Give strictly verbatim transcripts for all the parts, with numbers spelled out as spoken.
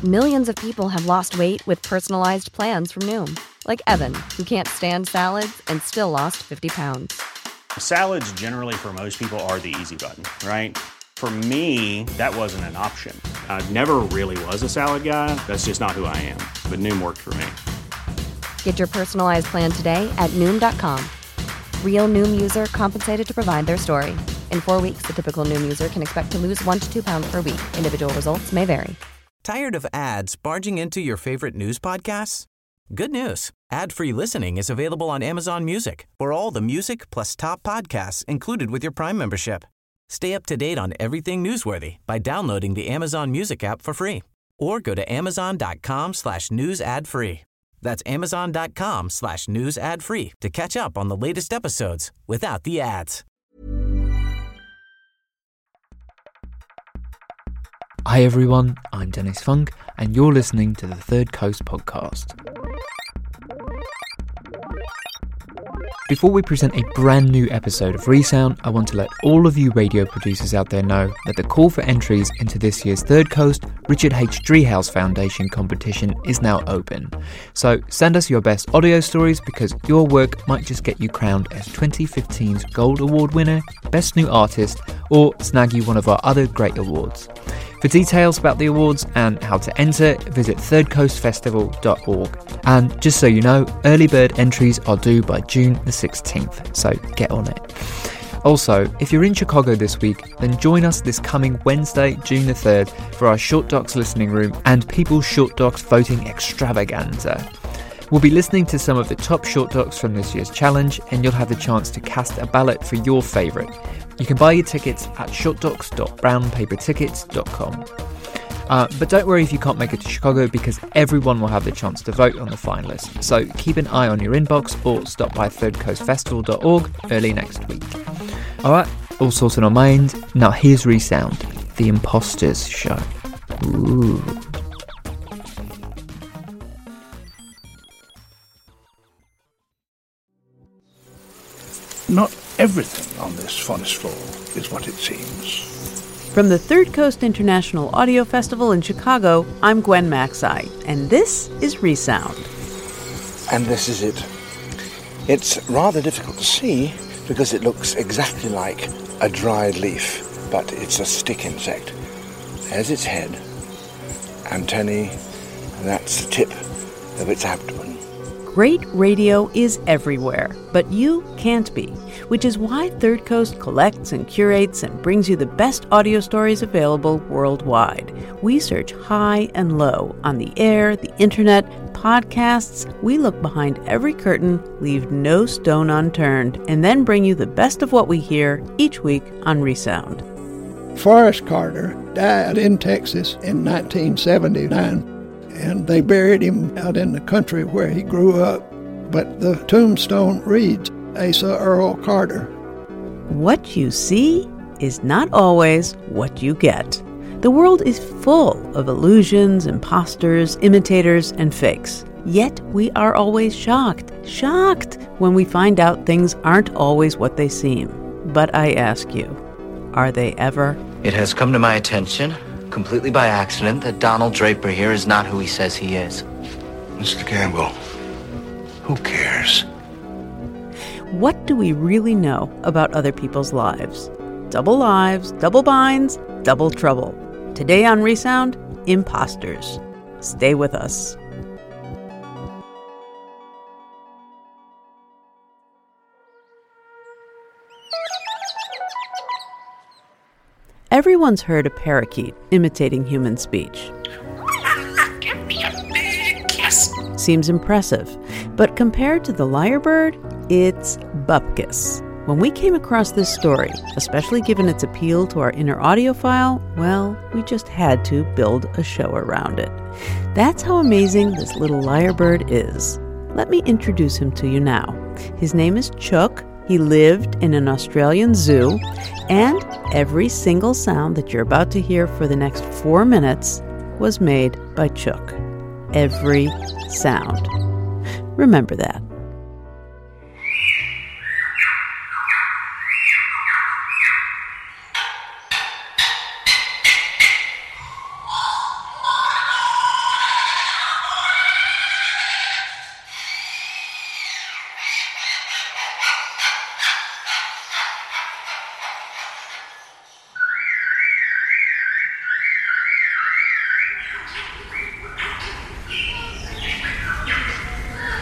Millions of people have lost weight with personalized plans from Noom. Like Evan, who can't stand salads and still lost fifty pounds. Salads generally for most people are the easy button, right? For me, that wasn't an option. I never really was a salad guy. That's just not who I am. But Noom worked for me. Get your personalized plan today at Noom dot com. Real Noom user compensated to provide their story. In four weeks, the typical Noom user can expect to lose one to two pounds per week. Individual results may vary. Tired of ads barging into your favorite news podcasts? Good news. Ad-free listening is available on Amazon Music for all the music plus top podcasts included with your Prime membership. Stay up to date on everything newsworthy by downloading the Amazon Music app for free or go to amazon.com slash news ad free. That's amazon.com slash news ad free to catch up on the latest episodes without the ads. Hi everyone, I'm Dennis Funk and you're listening to the Third Coast podcast. Before we present a brand new episode of Resound, I want to let all of you radio producers out there know that the call for entries into this year's Third Coast Richard H. Driehaus Foundation competition is now open. So send us your best audio stories because your work might just get you crowned as twenty fifteen's Gold Award winner, Best New Artist, or snag you one of our other great awards. For details about the awards and how to enter, visit third coast festival dot org. And just so you know, early bird entries are due by June the sixteenth, so get on it. Also, if you're in Chicago this week, then join us this coming Wednesday, June the third, for our Short Docs listening room and People's Short Docs voting extravaganza. We'll be listening to some of the top short docs from this year's challenge, and you'll have the chance to cast a ballot for your favourite. You can buy your tickets at short docs dot brown paper tickets dot com. Uh, but don't worry if you can't make it to Chicago, because everyone will have the chance to vote on the finalists. So keep an eye on your inbox or stop by third coast festival dot org early next week. Alright, all sorted on my end. Now here's Resound, the Imposters Show. Ooh. Not everything on this forest floor is what it seems. From the Third Coast International Audio Festival in Chicago, I'm Gwen Maxey, and this is Resound. And this is it. It's rather difficult to see because it looks exactly like a dried leaf, but it's a stick insect. There's its head, antennae, and that's the tip of its abdomen. Great radio is everywhere, but you can't be, which is why Third Coast collects and curates and brings you the best audio stories available worldwide. We search high and low on the air, the internet, podcasts. We look behind every curtain, leave no stone unturned, and then bring you the best of what we hear each week on Resound. Forrest Carter died in Texas in nineteen seventy-nine. And they buried him out in the country where he grew up. But the tombstone reads, Asa Earl Carter. What you see is not always what you get. The world is full of illusions, imposters, imitators, and fakes. Yet we are always shocked, shocked when we find out things aren't always what they seem. But I ask you, are they ever? It has come to my attention, completely by accident, that Donald Draper here is not who he says he is. Mister Campbell, who cares? What do we really know about other people's lives? Double lives, double binds, double trouble. Today on Resound, imposters. Stay with us. Everyone's heard a parakeet imitating human speech. Give me a big kiss. Seems impressive, but compared to the lyrebird, it's bupkis. When we came across this story, especially given its appeal to our inner audiophile, well, we just had to build a show around it. That's how amazing this little lyrebird is. Let me introduce him to you now. His name is Chook. He lived in an Australian zoo, and every single sound that you're about to hear for the next four minutes was made by Chook. Every sound. Remember that.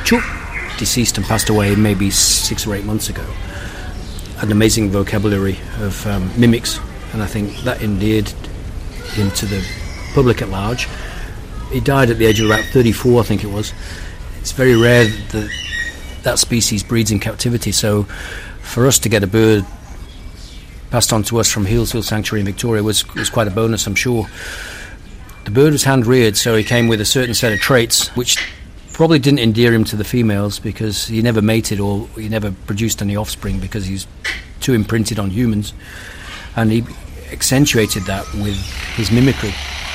Chuck, deceased and passed away maybe six or eight months ago, had an amazing vocabulary of um, mimics, and I think that endeared him to the public at large. He died at the age of about thirty-four, I think it was. It's very rare that that species breeds in captivity, so for us to get a bird passed on to us from Healesville Sanctuary in Victoria was, was quite a bonus, I'm sure. The bird was hand-reared, so he came with a certain set of traits which probably didn't endear him to the females, because he never mated or he never produced any offspring because he's too imprinted on humans, and he accentuated that with his mimicry.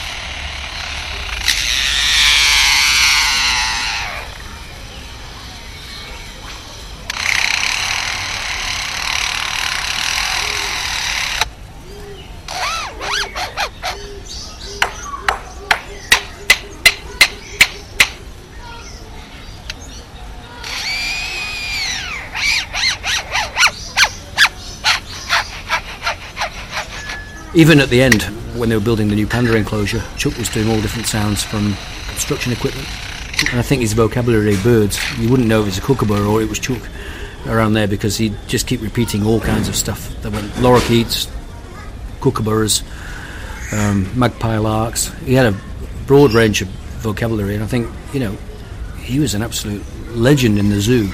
Even at the end, when they were building the new panda enclosure, Chuck was doing all different sounds from construction equipment. And I think his vocabulary of birds, you wouldn't know if it was a kookaburra or it was Chuck around there, because he'd just keep repeating all kinds of stuff. There went lorikeets, kookaburras, um, magpie larks. He had a broad range of vocabulary, and I think, you know, he was an absolute legend in the zoo.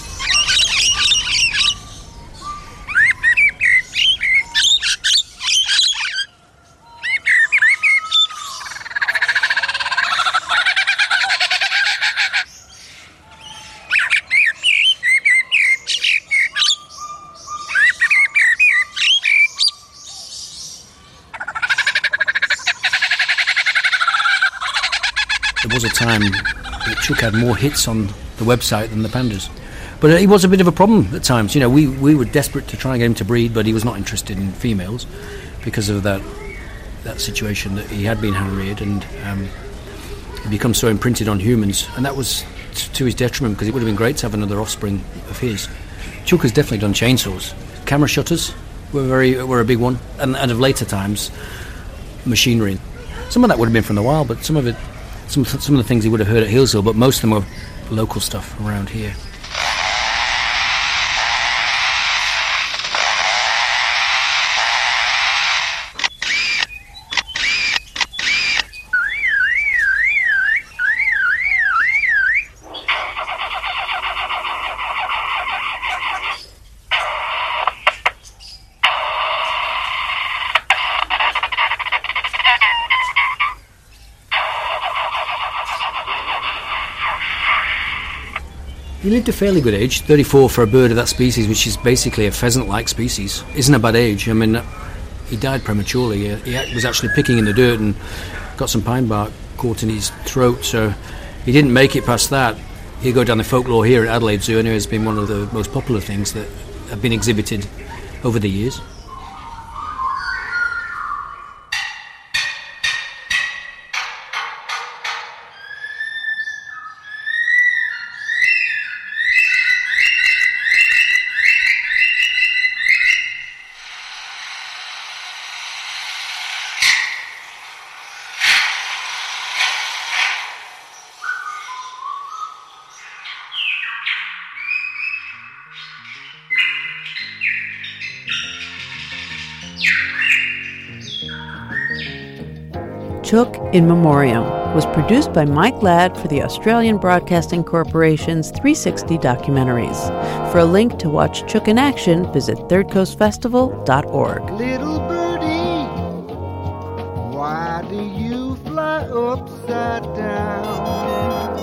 There was a time that Chuck had more hits on the website than the pandas. But he was a bit of a problem at times. You know, we, we were desperate to try and get him to breed, but he was not interested in females because of that that situation that he had been hand-reared, and um, he become so imprinted on humans. And that was t- to his detriment, because it would have been great to have another offspring of his. Chuck has definitely done chainsaws. Camera shutters were very were a big one, and, and of later times, machinery. Some of that would have been from the wild, but some of it Some some of the things he would have heard at Healesville, but most of them were local stuff around here. He lived a fairly good age, thirty-four for a bird of that species, which is basically a pheasant-like species. Isn't a bad age. I mean, he died prematurely. He was actually picking in the dirt and got some pine bark caught in his throat, so he didn't make it past that. He'll go down the folklore here at Adelaide Zoo, and it has been one of the most popular things that have been exhibited over the years. Chuck in Memoriam was produced by Mike Ladd for the Australian Broadcasting Corporation's three sixty Documentaries. For a link to watch Chuck in action, visit third coast festival dot org. Little birdie, why do you fly upside down?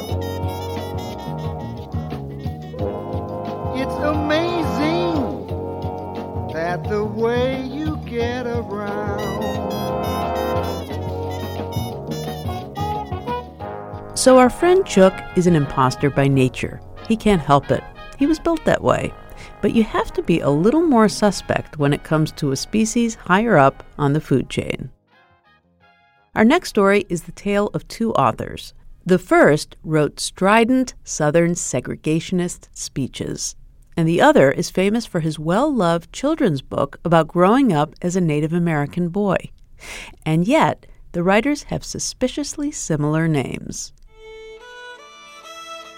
It's amazing that the way you get around. So our friend Chuck is an imposter by nature. He can't help it. He was built that way. But you have to be a little more suspect when it comes to a species higher up on the food chain. Our next story is the tale of two authors. The first wrote strident Southern segregationist speeches, and the other is famous for his well-loved children's book about growing up as a Native American boy. And yet, the writers have suspiciously similar names.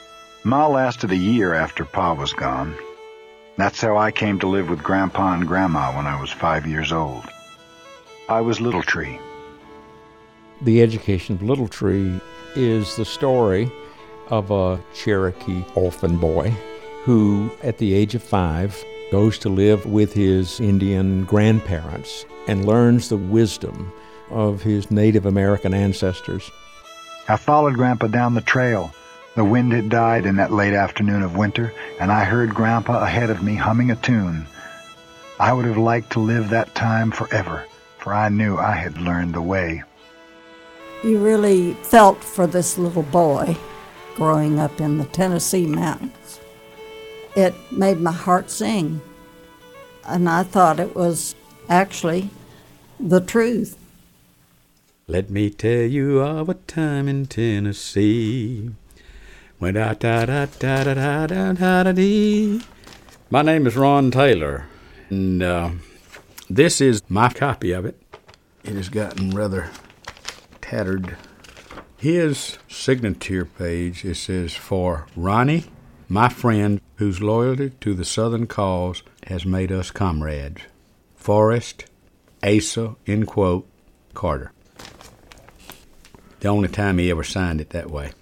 Ma lasted a year after Pa was gone. That's how I came to live with Grandpa and Grandma when I was five years old. I was Little Tree. The Education of Little Tree is the story of a Cherokee orphan boy who, at the age of five, goes to live with his Indian grandparents and learns the wisdom of his Native American ancestors. I followed Grandpa down the trail. The wind had died in that late afternoon of winter, and I heard Grandpa ahead of me humming a tune. I would have liked to live that time forever, for I knew I had learned the way. You really felt for this little boy growing up in the Tennessee mountains. It made my heart sing, and I thought it was actually the truth. Let me tell you of a time in Tennessee. When da da da da da da da da da dee. My name is Ron Taylor, and uh, this is my copy of it. It has gotten rather tattered. His signature page, it says, "For Ronnie, my friend, whose loyalty to the Southern cause has made us comrades. Forrest, Asa," end quote, Carter. The only time he ever signed it that way.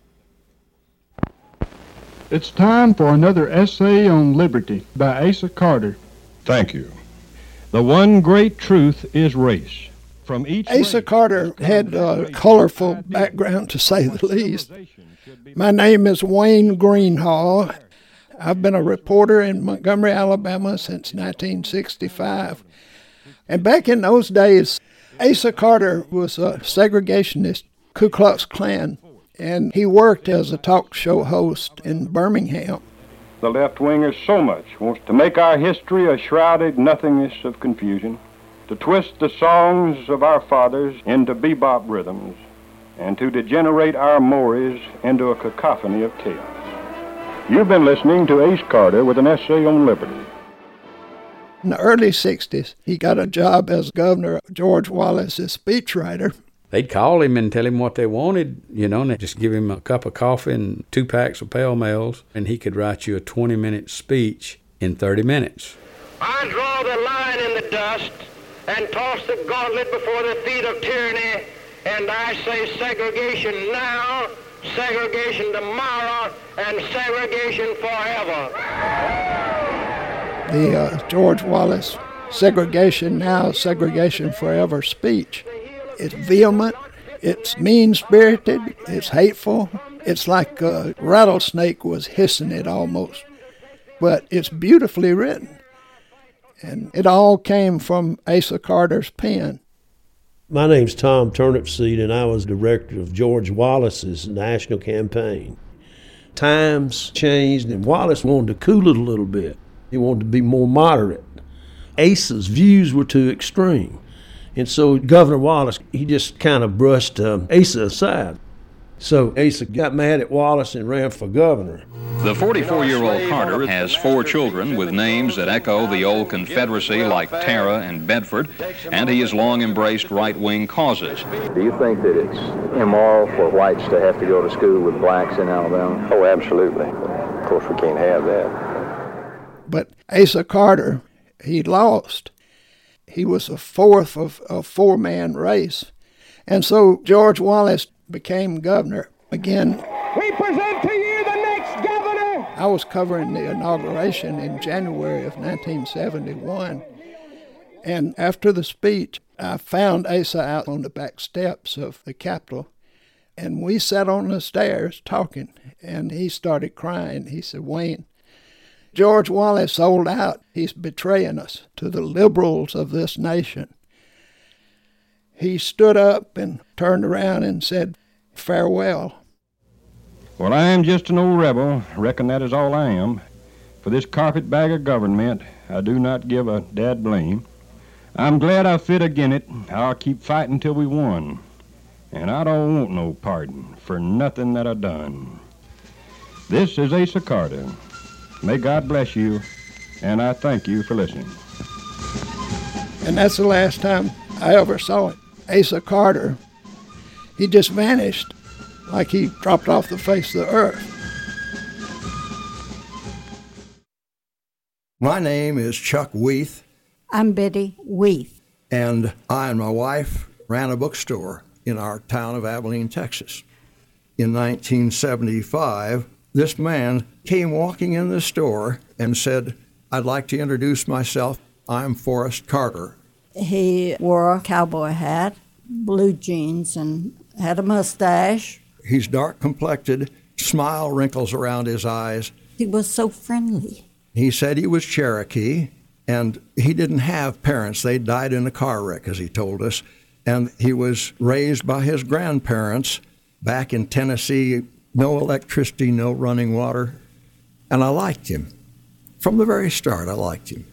It's time for another essay on liberty by Asa Carter. Thank you. The one great truth is race. From each Asa Carter had a colorful background, to say the least. My name is Wayne Greenhall. I've been a reporter in Montgomery, Alabama since nineteen sixty-five. And back in those days, Asa Carter was a segregationist, Ku Klux Klan, and he worked as a talk show host in Birmingham. The left-wingers so much wants to make our history a shrouded nothingness of confusion, to twist the songs of our fathers into bebop rhythms, and to degenerate our mores into a cacophony of chaos. You've been listening to Ace Carter with an essay on liberty. In the early sixties, he got a job as governor of George Wallace's speechwriter. They'd call him and tell him what they wanted, you know, and they'd just give him a cup of coffee and two packs of Pale Males, and he could write you a twenty-minute speech in thirty minutes. I draw the line in the dust and toss the gauntlet before the feet of tyranny, and I say segregation now, segregation tomorrow, and segregation forever. The uh, George Wallace segregation now, segregation forever speech. It's vehement, it's mean-spirited, it's hateful. It's like a rattlesnake was hissing it almost. But it's beautifully written. And it all came from Asa Carter's pen. My name's Tom Turnipseed, and I was director of George Wallace's national campaign. Times changed, and Wallace wanted to cool it a little bit. He wanted to be more moderate. Asa's views were too extreme. And so Governor Wallace, he just kind of brushed um, Asa aside. So Asa got mad at Wallace and ran for governor. The forty-four-year-old Carter has four children with names that echo the old Confederacy like Tara and Bedford, and he has long embraced right-wing causes. Do you think that it's immoral for whites to have to go to school with blacks in Alabama? Oh, absolutely. Of course, we can't have that. But Asa Carter, he lost. He was a fourth of a four-man race. And so George Wallace became governor again. We present to you the next governor. I was covering the inauguration in January of nineteen seventy-one. And after the speech, I found Asa out on the back steps of the Capitol. And we sat on the stairs talking, and he started crying. He said, "Wayne, George Wallace sold out. He's betraying us to the liberals of this nation." He stood up and turned around and said, "Farewell." Well, I am just an old rebel. Reckon that is all I am. For this carpetbagger government, I do not give a dad blame. I'm glad I fit agin it. I'll keep fighting till we won. And I don't want no pardon for nothing that I done. This is Asa Carter. May God bless you, and I thank you for listening. And that's the last time I ever saw it. Asa Carter, he just vanished like he dropped off the face of the earth. My name is Chuck Weath. I'm Betty Weath. And I and my wife ran a bookstore in our town of Abilene, Texas. In nineteen seventy-five, this man came walking in the store and said, "I'd like to introduce myself. I'm Forrest Carter." He wore a cowboy hat, blue jeans, and had a mustache. He's dark-complected, smile wrinkles around his eyes. He was so friendly. He said he was Cherokee, and he didn't have parents. They died in a car wreck, as he told us. And he was raised by his grandparents back in Tennessee, no electricity, no running water. And I liked him. From the very start, I liked him.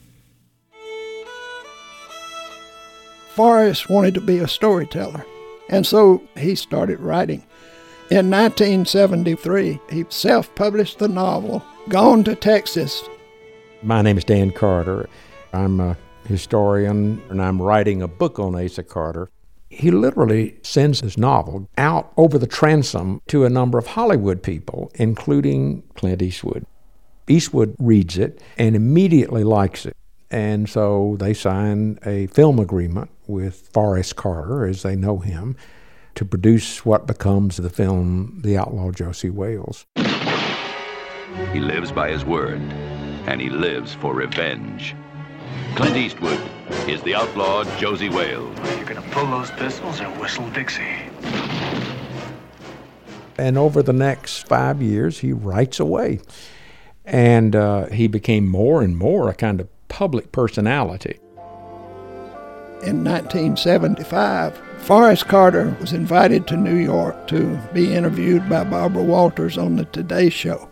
Forrest wanted to be a storyteller, and so he started writing. In nineteen seventy-three, he self-published the novel, Gone to Texas. My name is Dan Carter. I'm a historian, and I'm writing a book on Asa Carter. He literally sends his novel out over the transom to a number of Hollywood people, including Clint Eastwood. Eastwood reads it and immediately likes it. And so they sign a film agreement with Forrest Carter, as they know him, to produce what becomes the film The Outlaw Josey Wales. He lives by his word, and he lives for revenge. Clint Eastwood is the outlaw Josey Wales. You're gonna pull those pistols or whistle Dixie. And over the next five years, he writes away. And uh, he became more and more a kind of public personality. In nineteen seventy-five, Forrest Carter was invited to New York to be interviewed by Barbara Walters on the Today Show.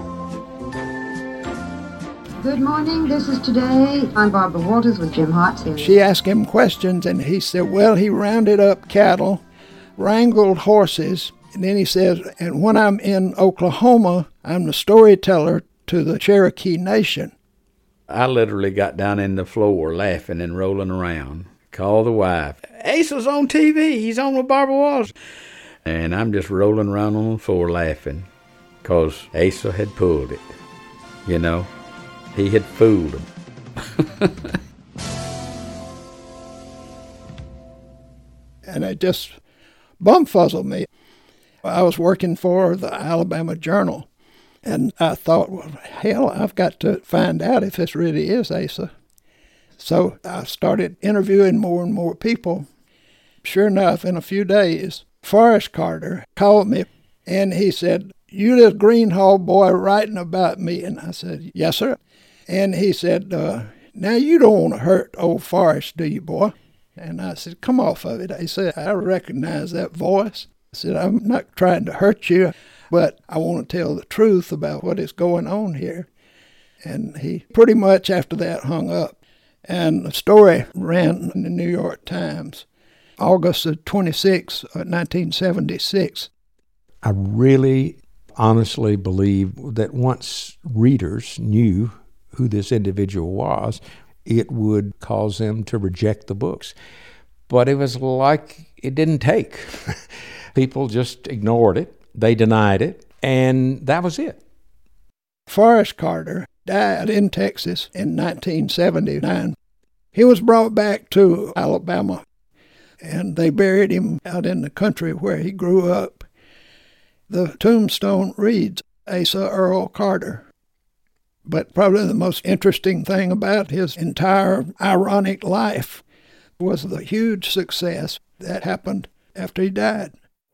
Good morning, this is Today. I'm Barbara Walters with Jim Hartzell. She asked him questions, and he said, well, he rounded up cattle, wrangled horses, and then he says, and when I'm in Oklahoma, I'm the storyteller to the Cherokee Nation. I literally got down in the floor laughing and rolling around. Called the wife. Asa's on T V. He's on with Barbara Walters. And I'm just rolling around on the floor laughing because Asa had pulled it. You know, he had fooled him. And it just bumfuzzled me. I was working for the Alabama Journal, and I thought, well, hell, I've got to find out if this really is Asa. So I started interviewing more and more people. Sure enough, in a few days, Forrest Carter called me, and he said, you this Greenhall boy writing about me? And I said, yes, sir. And he said, uh, now you don't want to hurt old Forrest, do you, boy? And I said, come off of it. He said, I recognize that voice. I said, I'm not trying to hurt you, but I want to tell the truth about what is going on here. And he pretty much after that hung up. And the story ran in the New York Times, August twenty-sixth, nineteen seventy-six. I really honestly believe that once readers knew who this individual was, it would cause them to reject the books. But it was like it didn't take. People just ignored it, they denied it, and that was it. Forrest Carter died in Texas in nineteen seventy-nine. He was brought back to Alabama, and they buried him out in the country where he grew up. The tombstone reads, Asa Earl Carter. But probably the most interesting thing about his entire ironic life was the huge success that happened after he died.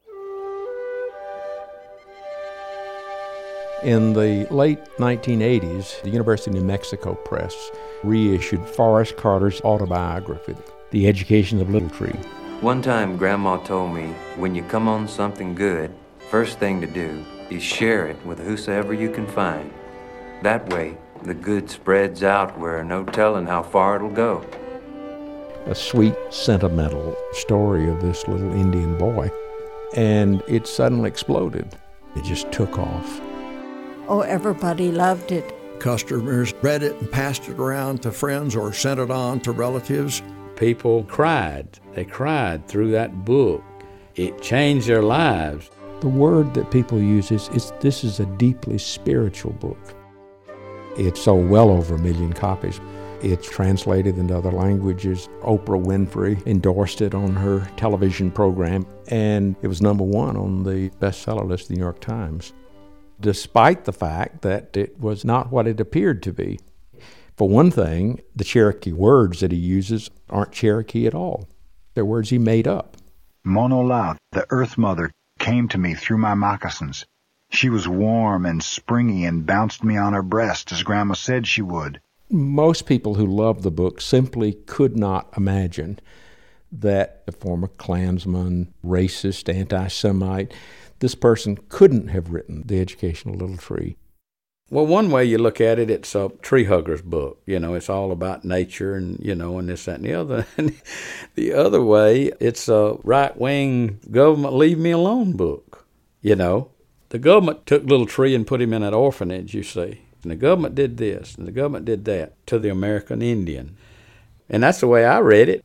In the late nineteen eighties, the University of New Mexico Press reissued Forrest Carter's autobiography, The Education of Little Tree. One time, Grandma told me, when you come on something good, first thing to do is share it with whosoever you can find. That way, the good spreads out where no telling how far it'll go. A sweet, sentimental story of this little Indian boy, and it suddenly exploded. It just took off. Oh, everybody loved it. Customers read it and passed it around to friends or sent it on to relatives. People cried. They cried through that book. It changed their lives. The word that people use is, is this is a deeply spiritual book. It sold well over a million copies. It's translated into other languages. Oprah Winfrey endorsed it on her television program, and it was number one on the bestseller list of the New York Times, despite the fact that it was not what it appeared to be. For one thing, the Cherokee words that he uses aren't Cherokee at all. They're words he made up. Monolau, the Earth Mother, came to me through my moccasins. She was warm and springy and bounced me on her breast as Grandma said she would. Most people who love the book simply could not imagine that a former Klansman, racist, anti-Semite, this person couldn't have written The Educational Little Tree. Well, one way you look at it, it's a tree hugger's book. You know, it's all about nature and, you know, and this, that, and the other. And the other way, it's a right-wing government leave me alone book. You know, the government took Little Tree and put him in an orphanage, you see. And the government did this, and the government did that to the American Indian. And that's the way I read it.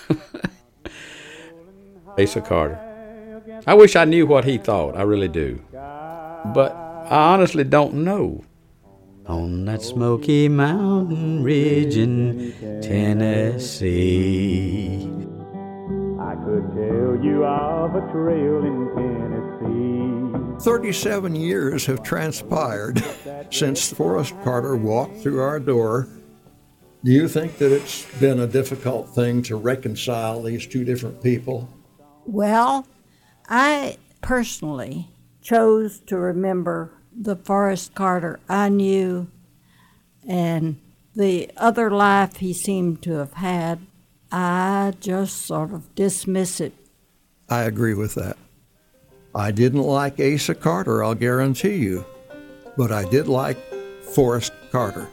Asa Carter. I wish I knew what he thought. I really do. But I honestly don't know. On that Smoky Mountain ridge in Tennessee, I could tell you of a trail in Tennessee. thirty-seven years have transpired since Forrest Carter walked through our door. Do you think that it's been a difficult thing to reconcile these two different people? Well, I personally chose to remember the Forrest Carter I knew and the other life he seemed to have had. I just sort of dismiss it. I agree with that. I didn't like Asa Carter, I'll guarantee you, but I did like Forrest Carter.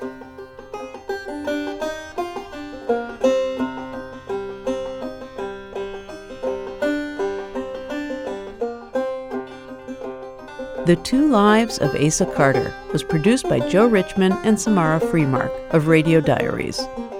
The Two Lives of Asa Carter was produced by Joe Richmond and Samara Freemark of Radio Diaries.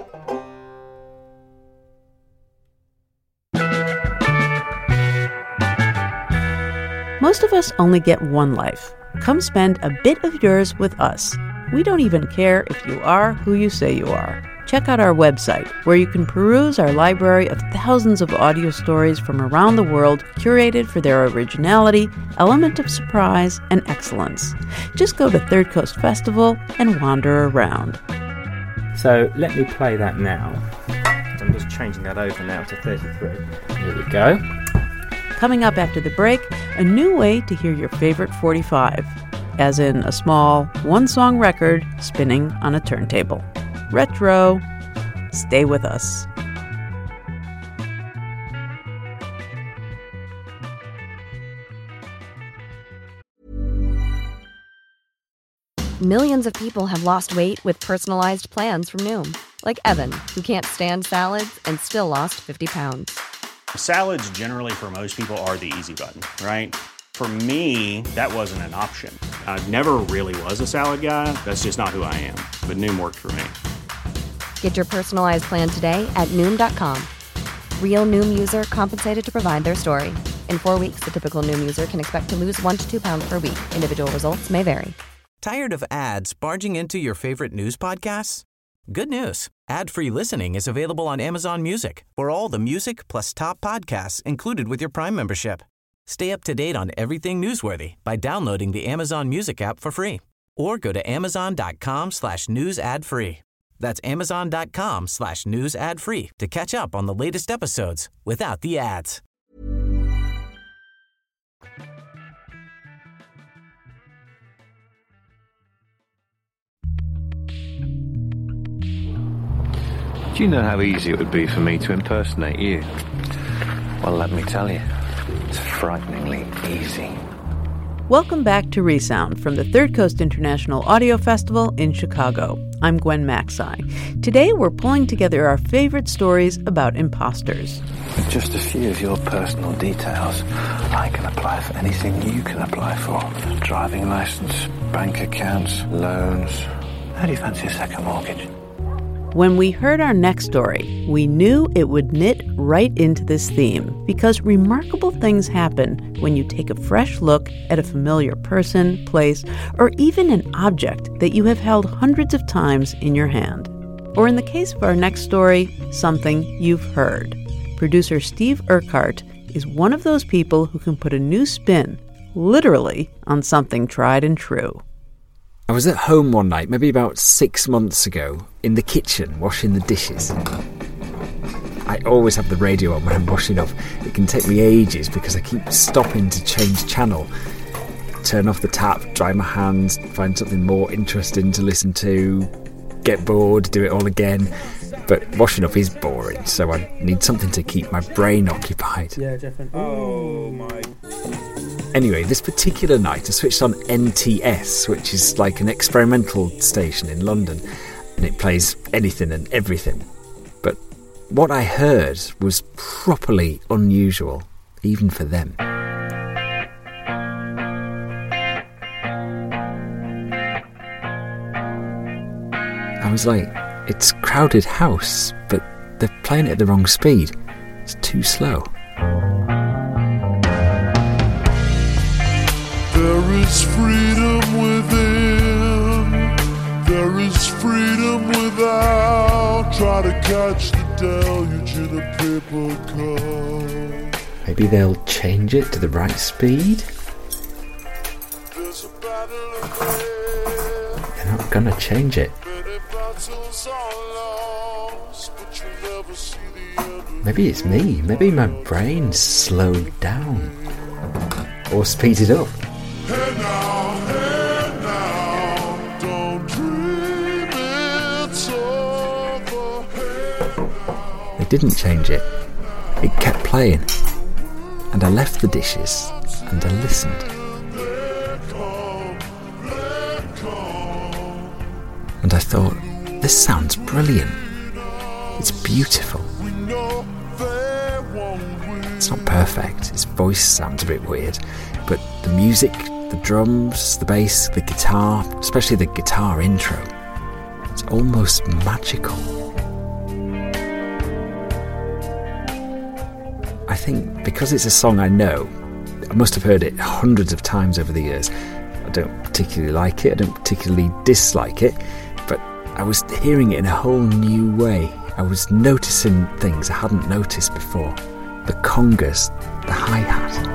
Most of us only get one life. Come spend a bit of yours with us. We don't even care if you are who you say you are. Check out our website, where you can peruse our library of thousands of audio stories from around the world, curated for their originality, element of surprise, and excellence. Just go to Third Coast Festival and wander around. So let me play that now. I'm just changing that over now to thirty-three. Here we go. Coming up after the break, a new way to hear your favorite forty-five, as in a small, one-song record spinning on a turntable. Retro. Stay with us. Millions of people have lost weight with personalized plans from Noom. Like Evan, who can't stand salads and still lost fifty pounds. Salads generally for most people are the easy button, right? For me, that wasn't an option. I never really was a salad guy. That's just not who I am. But Noom worked for me. Get your personalized plan today at Noom dot com. Real Noom user compensated to provide their story. In four weeks, the typical Noom user can expect to lose one to two pounds per week. Individual results may vary. Tired of ads barging into your favorite news podcasts? Good news. Ad-free listening is available on Amazon Music for all the music plus top podcasts included with your Prime membership. Stay up to date on everything newsworthy by downloading the Amazon Music app for free or go to amazon.com slash news ad free. That's amazon.com slash news ad free to catch up on the latest episodes without the ads. Do you know how easy it would be for me to impersonate you? Well, let me tell you, it's frighteningly easy. Welcome back to Resound from the Third Coast International Audio Festival in Chicago. I'm Gwen Macsai. Today we're pulling together our favorite stories about imposters. With just a few of your personal details, I can apply for anything you can apply for. Driving license, bank accounts, loans. How do you fancy a second mortgage? When we heard our next story, we knew it would knit right into this theme because remarkable things happen when you take a fresh look at a familiar person, place, or even an object that you have held hundreds of times in your hand. Or in the case of our next story, something you've heard. Producer Steve Urquhart is one of those people who can put a new spin, literally, on something tried and true. I was at home one night, maybe about six months ago, in the kitchen, washing the dishes. I always have the radio on when I'm washing up. It can take me ages because I keep stopping to change channel. Turn off the tap, dry my hands, find something more interesting to listen to, get bored, do it all again. But washing up is boring, so I need something to keep my brain occupied. Yeah, definitely. Oh my... Anyway, this particular night I switched on N T S, which is like an experimental station in London, and it plays anything and everything. But what I heard was properly unusual, even for them. I was like, it's Crowded House, but they're playing it at the wrong speed. It's too slow. There is freedom within, there is freedom without. Try to catch the deluge in a paper cup. Maybe they'll change it to the right speed? They're not gonna change it. Maybe it's me. Maybe my brain's slowed down. Or speeded up. Hey now, hey now, don't dream it's over. Hey now. They didn't change it. It kept playing. And I left the dishes and I listened. And I thought, this sounds brilliant. It's beautiful. It's not perfect. His voice sounds a bit weird. But the music, the drums, the bass, the guitar, especially the guitar intro, it's almost magical. I think because it's a song I know, I must have heard it hundreds of times over the years. I don't particularly like it, I don't particularly dislike it, but I was hearing it in a whole new way. I was noticing things I hadn't noticed before. The congas, the hi-hat.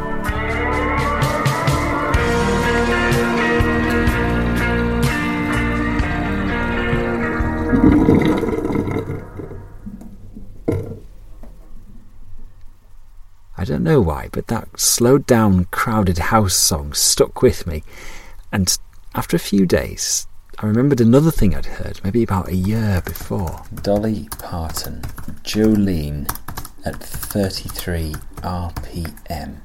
I don't know why, but that slowed down Crowded House song stuck with me. And after a few days, I remembered another thing I'd heard, maybe about a year before. Dolly Parton, Jolene at thirty-three R P M.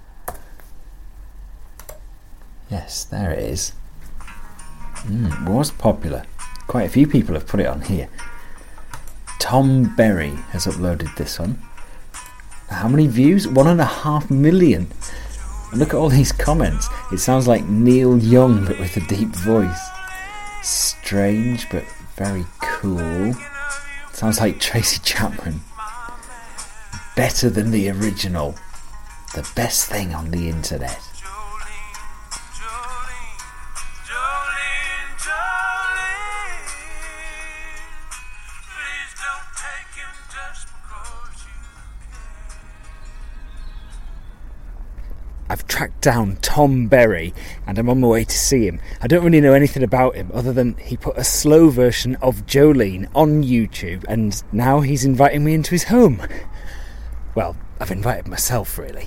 Yes, there it is. Mm, it was popular. Quite a few people have put it on here. Tom Berry has uploaded this one. How many views? One and a half million. And look at all these comments. It sounds like Neil Young, but with a deep voice. Strange, but very cool. Sounds like Tracy Chapman. Better than the original. The best thing on the internet. I've tracked down Tom Berry and I'm on my way to see him. I don't really know anything about him other than he put a slow version of Jolene on YouTube and now he's inviting me into his home. Well, I've invited myself, really.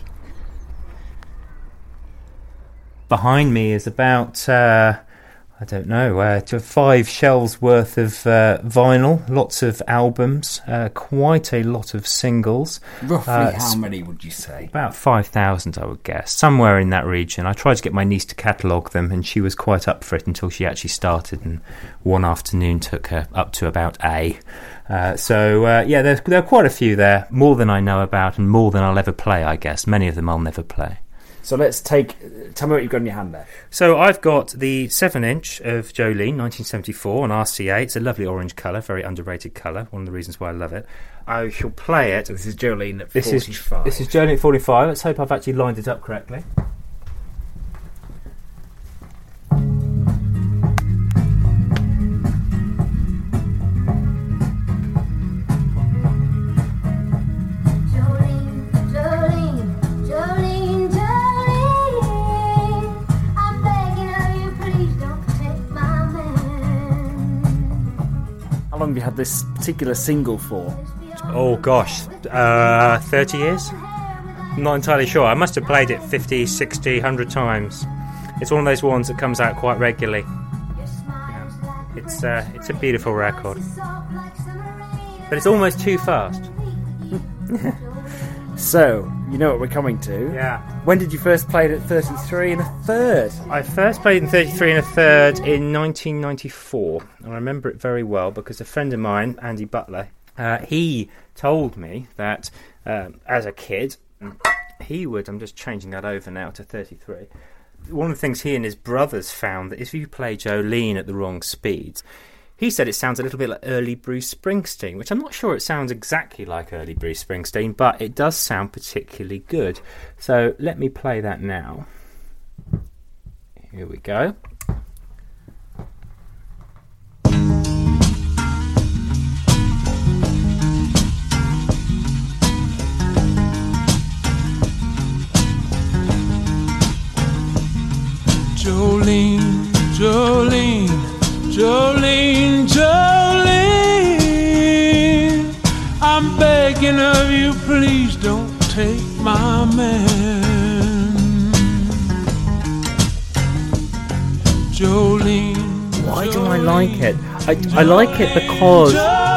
Behind me is about, uh, I don't know, uh, five shelves worth of uh, vinyl, lots of albums, uh, quite a lot of singles. Roughly uh, how many would you say? About five thousand, I would guess, somewhere in that region. I tried to get my niece to catalogue them, and she was quite up for it until she actually started, and one afternoon took her up to about A. Uh, so, uh, yeah, there, there are quite a few there, more than I know about, and more than I'll ever play, I guess. Many of them I'll never play. So let's take... Tell me what you've got in your hand there. So I've got the seven inch of Jolene, nineteen seventy-four, on R C A. It's a lovely orange colour, very underrated colour, one of the reasons why I love it. I shall play it. So this is Jolene at this forty-five. Is, this is Jolene at forty-five. Let's hope I've actually lined it up correctly. How long have you had this particular single for? Oh gosh, uh, thirty years? I'm not entirely sure. I must have played it fifty, sixty, one hundred times. It's one of those ones that comes out quite regularly. Yeah. It's, uh, it's a beautiful record. But it's almost too fast. So, you know what we're coming to. Yeah. When did you first play it at thirty-three and a third? I first played in thirty-three and a third in nineteen ninety-four. And I remember it very well because a friend of mine, Andy Butler, uh, he told me that um, as a kid, he would, I'm just changing that over now to thirty-three. One of the things he and his brothers found that if you play Jolene at the wrong speeds, he said it sounds a little bit like early Bruce Springsteen, which I'm not sure it sounds exactly like early Bruce Springsteen, but it does sound particularly good. So let me play that now. Here we go. Jolene, Jolene, Jolene, Jolene, I'm begging of you, please don't take my man. Jolene. Why do I like it? I, I like it because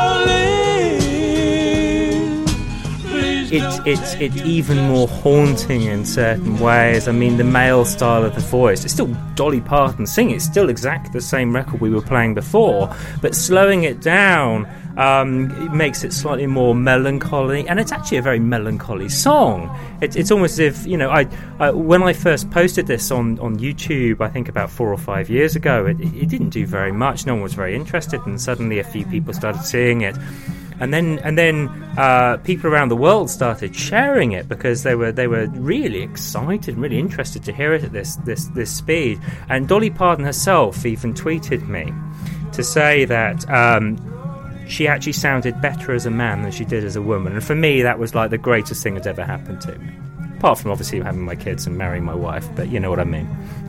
it's it's it's even more haunting in certain ways. I mean, the male style of the voice, it's still Dolly Parton singing, it's still exactly the same record we were playing before, but slowing it down um, it makes it slightly more melancholy, and it's actually a very melancholy song. It, it's almost as if, you know, I, I when I first posted this on, on YouTube, I think about four or five years ago, it, it didn't do very much, no one was very interested, and suddenly a few people started seeing it. And then, and then, uh, people around the world started sharing it because they were they were really excited, really interested to hear it at this this this speed. And Dolly Parton herself even tweeted me to say that um, she actually sounded better as a man than she did as a woman. And for me, that was like the greatest thing that's ever happened to me. Apart from obviously having my kids and marrying my wife, but you know what I mean.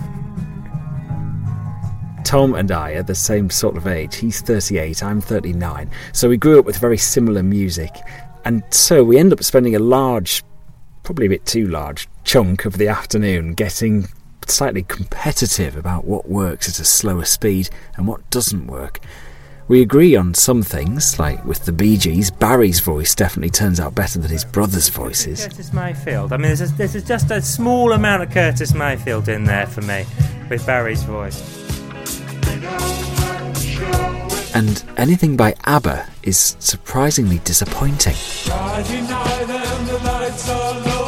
Tom and I are the same sort of age. He's thirty-eight, I'm thirty-nine. So we grew up with very similar music. And so we end up spending a large, probably a bit too large, chunk of the afternoon getting slightly competitive about what works at a slower speed and what doesn't work. We agree on some things, like with the Bee Gees, Barry's voice definitely turns out better than his brother's voices. Curtis Mayfield. I mean, there's, a, there's just a small amount of Curtis Mayfield in there for me with Barry's voice. And anything by ABBA is surprisingly disappointing. Friday night and the lights are low.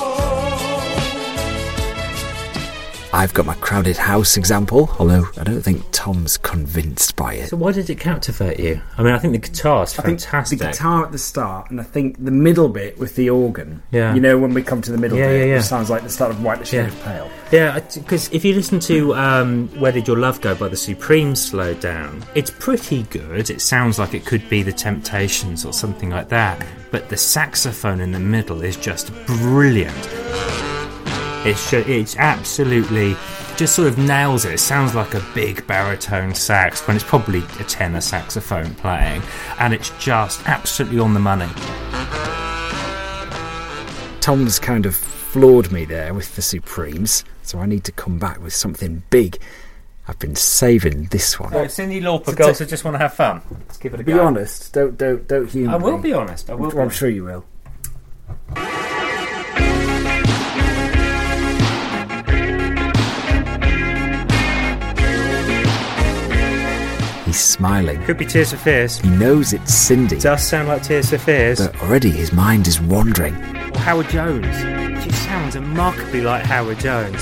I've got my Crowded House example, although I don't think Tom's convinced by it. So why did it captivate you? I mean, I think the guitar's I think fantastic. the guitar at the start, and I think the middle bit with the organ. Yeah. You know, when we come to the middle Yeah, bit, yeah, yeah. it sounds like the start of White the Shade Yeah. of Pale. Yeah, because if you listen to um, Where Did Your Love Go by the Supremes slowed down, it's pretty good. It sounds like it could be the Temptations or something like that. But the saxophone in the middle is just brilliant. It's, ju- it's absolutely... just sort of nails it. It sounds like a big baritone sax when it's probably a tenor saxophone playing, and it's just absolutely on the money. Tom's kind of floored me there with the Supremes, so I need to come back with something big. I've been saving this one. So Cyndi Lauper, So girls t- who just want to have fun. Let's give it a Be go. honest. Don't don't don't humour I will me. be honest. I will. I'm, I'm sure you will. He's smiling. Could be Tears for Fears. He knows it's Cyndi. Does sound like Tears for Fears. But already his mind is wandering. Or Howard Jones. It just sounds sounds remarkably like Howard Jones.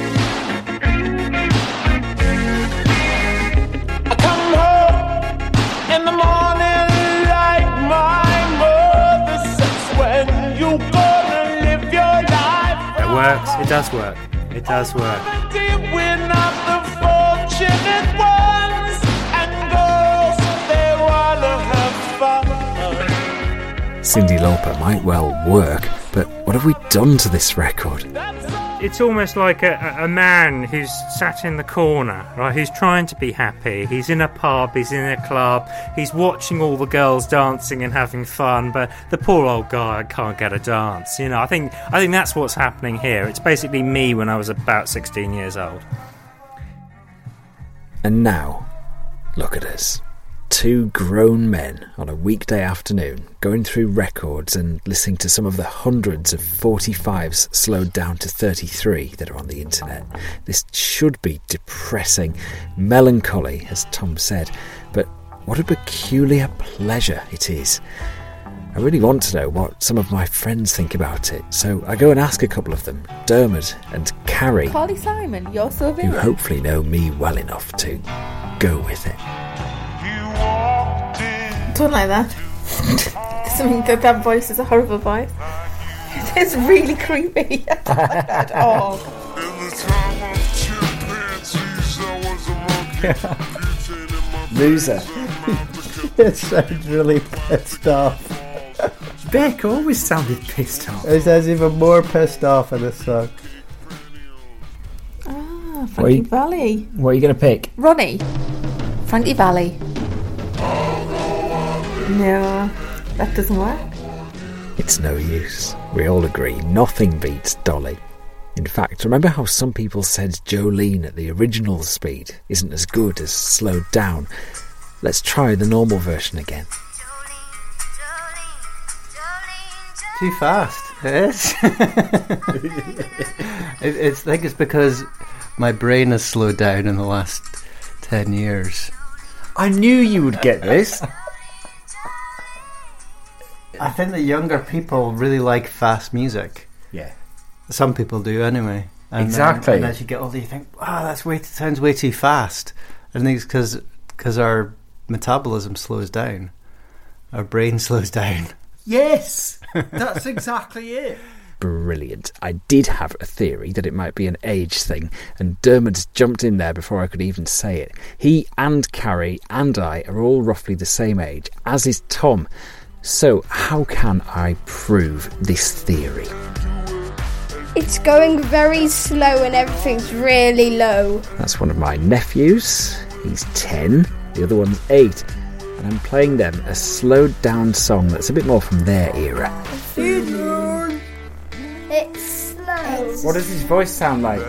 I come home in the morning like my mother says, when you gonna live your life. It works. It does work. It does work. We're not the fortunate ones, and girls, they wanna have fun. Cyndi Lauper might well work, but what have we done to this record? It's almost like a, a man who's sat in the corner, right? Who's trying to be happy. He's in a pub, he's in a club, he's watching all the girls dancing and having fun, but the poor old guy can't get a dance. You know, I think I think that's what's happening here. It's basically me when I was about sixteen years old. And now, look at us. Two grown men on a weekday afternoon going through records and listening to some of the hundreds of forty-fives slowed down to thirty-three that are on the internet. This should be depressing, melancholy, as Tom said, but what a peculiar pleasure it is. I really want to know what some of my friends think about it, so I go and ask a couple of them, Dermot and Carrie, Carly Simon, you're so who very. hopefully know me well enough to go with it. Don't like that. I mean, that, that voice is a horrible voice. It's really creepy. Oh. Loser. It sounds really pissed off. Beck always sounded pissed off. He sounds even more pissed off in this song. Ah, Frankie you, Valley. What are you going to pick? Ronnie. Frankie Valley. No, that doesn't work. It's no use. We all agree nothing beats Dolly. In fact, remember how some people said Jolene at the original speed isn't as good as slowed down? Let's try the normal version again. Too fast. It is. it, it's, I think it's because my brain has slowed down in the last ten years. I knew you would get this. I think that younger people really like fast music. Yeah. Some people do anyway. And exactly. Then, and as you get older, you think, wow, that's way, sounds way too fast. And I think it's because because our metabolism slows down. Our brain slows down. Yes! That's exactly it. Brilliant. I did have a theory that it might be an age thing, and Dermot jumped in there before I could even say it. He and Carrie and I are all roughly the same age, as is Tom. So how can I prove this theory? It's going very slow and everything's really low. That's one of my nephews. He's ten. The other one's eight. And I'm playing them a slowed down song that's a bit more from their era. It's slow. What does his voice sound like?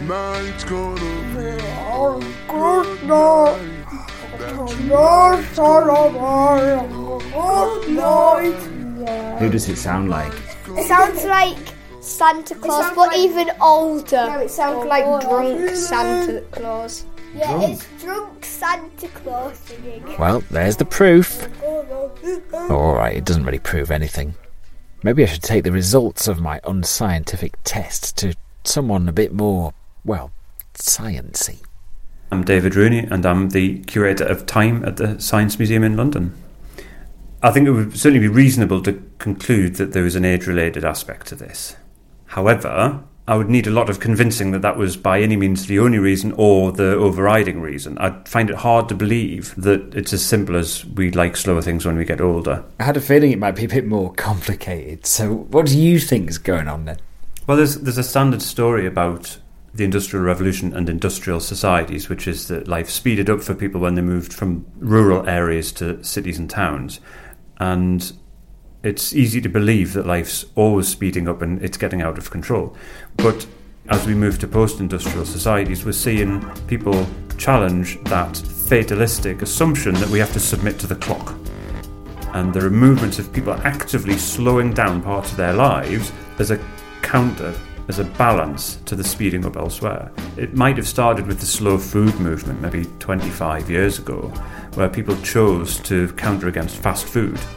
Who does it sound like? It sounds like Santa Claus, sounds but like- even older. No, it sounds like drunk Santa Claus. Yeah, Drunk? it's drunk Santa Claus singing. Well, there's the proof. Alright, it doesn't really prove anything. Maybe I should take the results of my unscientific test to someone a bit more, well, sciencey. I'm David Rooney, and I'm the curator of time at the Science Museum in London. I think it would certainly be reasonable to conclude that there is an age-related aspect to this. However, I would need a lot of convincing that that was by any means the only reason or the overriding reason. I'd find it hard to believe that it's as simple as we like slower things when we get older. I had a feeling it might be a bit more complicated, so what do you think is going on then? Well, there's there's a standard story about the Industrial Revolution and industrial societies, which is that life speeded up for people when they moved from rural areas to cities and towns. And it's easy to believe that life's always speeding up and it's getting out of control. But as we move to post-industrial societies, we're seeing people challenge that fatalistic assumption that we have to submit to the clock. And there are movements of people actively slowing down parts of their lives as a counter, as a balance to the speeding up elsewhere. It might have started with the slow food movement maybe twenty-five years ago, where people chose to counter against fast food.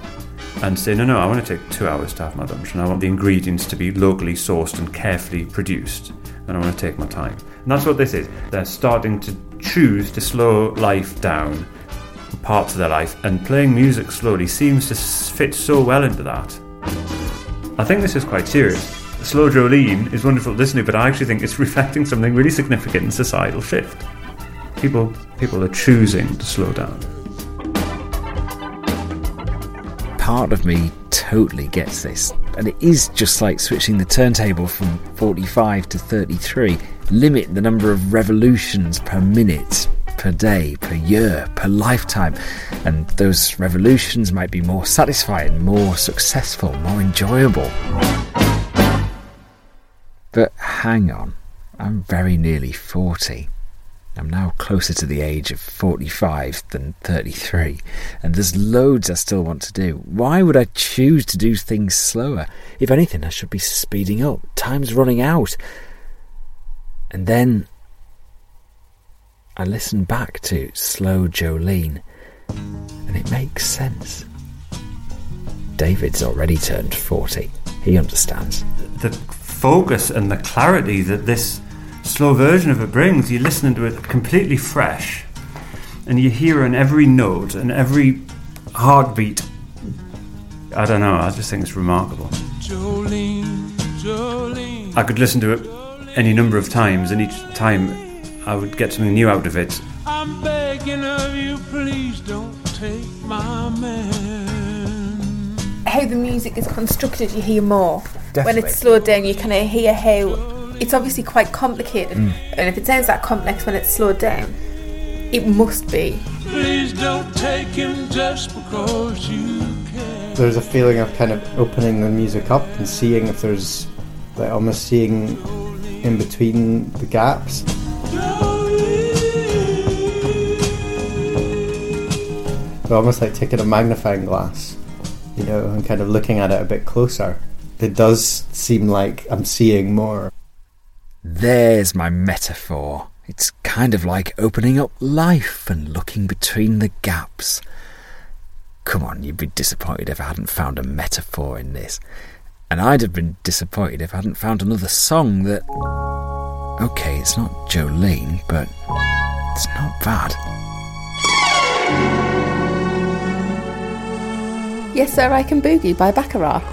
and say, no, no, I want to take two hours to have my lunch, and I want the ingredients to be locally sourced and carefully produced, and I want to take my time. And that's what this is. They're starting to choose to slow life down, parts of their life, and playing music slowly seems to fit so well into that. I think this is quite serious. Slow Jolene is wonderful to listen to, but I actually think it's reflecting something really significant in societal shift. People, people are choosing to slow down. Part of me totally gets this, and it is just like switching the turntable from forty-five to thirty-three. Limit the number of revolutions per minute, per day, per year, per lifetime, and those revolutions might be more satisfying, more successful, more enjoyable. But hang on, I'm very nearly forty. I'm now closer to the age of forty-five than thirty-three, and there's loads I still want to do. Why would I choose to do things slower? If anything, I should be speeding up. Time's running out. And then I listen back to Slow Jolene, and it makes sense. David's already turned forty. He understands. The focus and the clarity that this slow version of it brings, you're listening to it completely fresh, and you hear in every note and every heartbeat. I don't know, I just think it's remarkable. Jolene, Jolene. I could listen to it any number of times, and each time I would get something new out of it. I'm begging of you, please don't take my man. How the music is constructed, you hear more. Definitely. When it's slowed down, you kind of hear how it's obviously quite complicated, mm. and if it sounds that complex when it's slowed down, it must be. Please don't take him just because you can. There's a feeling of kind of opening the music up and seeing if there's, like, almost seeing in between the gaps. But almost like taking a magnifying glass, you know, and kind of looking at it a bit closer. It does seem like I'm seeing more. There's my metaphor. It's kind of like opening up life and looking between the gaps. Come on, you'd be disappointed if I hadn't found a metaphor in this. And I'd have been disappointed if I hadn't found another song that... Okay, it's not Jolene, but it's not bad. Yes, Sir, I Can Boogie by Baccarat.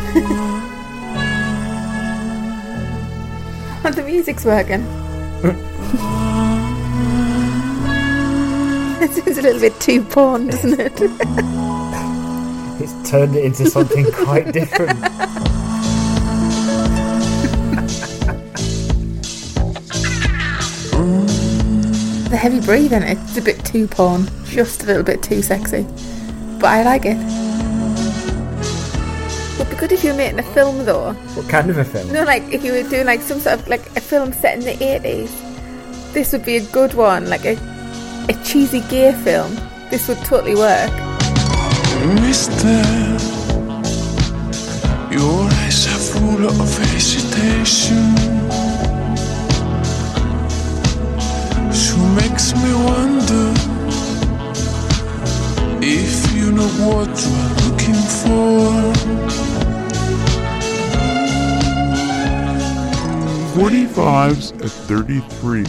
The music's working. It seems a little bit too porn, doesn't it? It's turned it into something quite different. The heavy breathing, it's a bit too porn. Just a little bit too sexy. But I like it. It'd be good if you were making a film, though. What kind of a film? No, like if you were doing like some sort of like a film set in the eighties. This would be a good one, like a a cheesy gay film. This would totally work. Mister, your eyes are full of hesitation. She makes me wonder if you know what you're looking for. forty-fives at thirty-three.